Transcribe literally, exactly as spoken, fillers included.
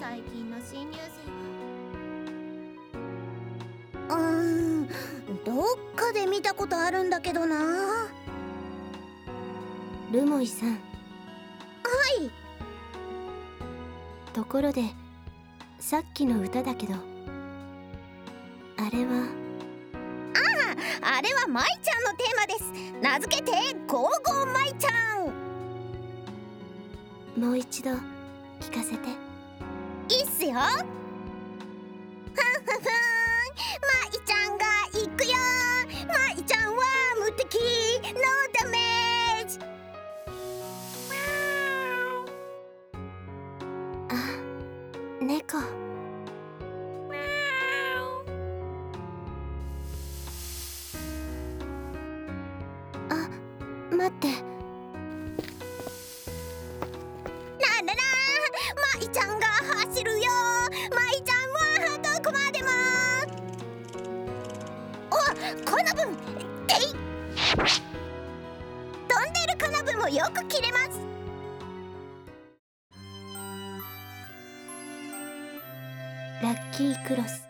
最近の新入生はうーんどっかで見たことあるんだけどな。 ルモイさん。 はい。 ところでさっきの歌だけど、あれは。 ああ、あれは舞ちゃんのテーマです。名付けてゴーゴー舞ちゃん。 もう一度聞かせて。 いいっすよ。ふんふんふん、舞ちゃんが行くよ。舞ちゃんは無敵、ノーダメージ。 あ、猫。あ、待って。 ななな、舞ちゃんが走るよ。舞ちゃんはどこまでも。お、この分てい。飛んでるこの分もよく切れます。 ラッキークロス。